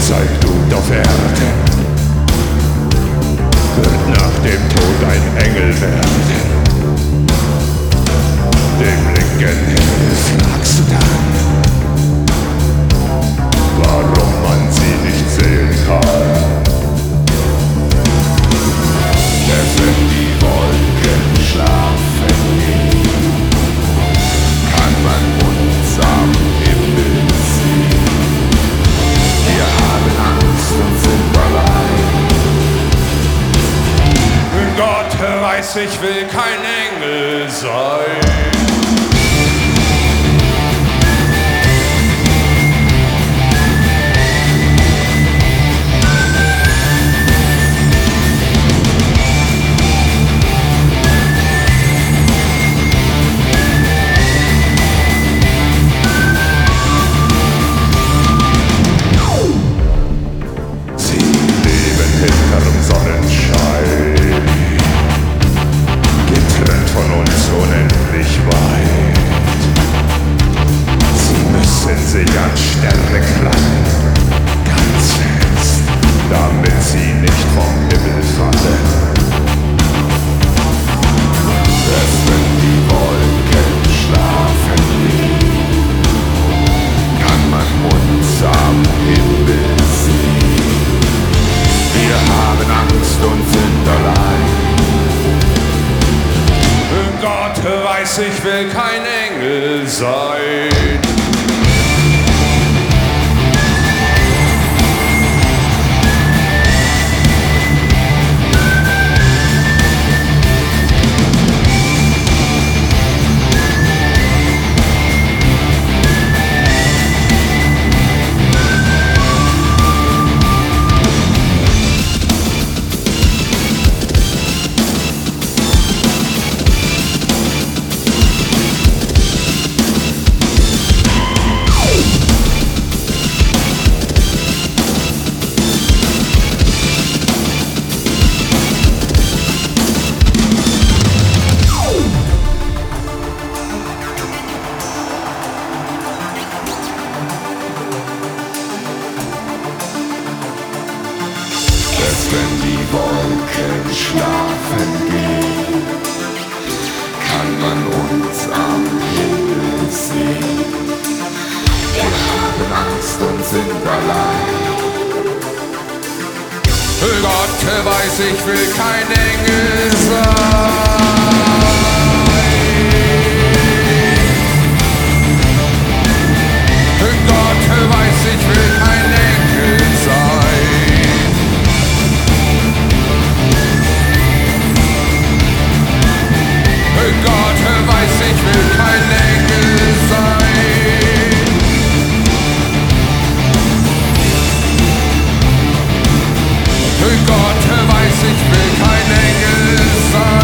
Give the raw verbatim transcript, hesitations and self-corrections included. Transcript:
Zeitblut auf Erden wird nach dem Tod ein Engel werden. Dem linken Himmel fragst du dann, warum man sie nicht sehen kann. Denn wenn die Wolken schlafen gehen, kann man uns am Himmel sehen. Wir haben Angst und sind allein. Gott weiß, ich will kein Engel sein. Sich an Sterne krallen, ganz fest, damit sie nicht vom Himmel fallen. Erst wenn die Wolken schlafen liegen, kann man uns am Himmel sehen. Wir haben Angst und sind allein. Gott weiß, ich will kein Engel sein. Wenn die Wolken schlafen gehen, kann man uns am Himmel sehen. Wir haben Angst und sind allein. Gott weiß, ich will kein Engel sein. Gott weiß, ich will kein Engel sein. Gott weiß, ich will kein Engel sein. Gott weiß, ich will kein Engel sein.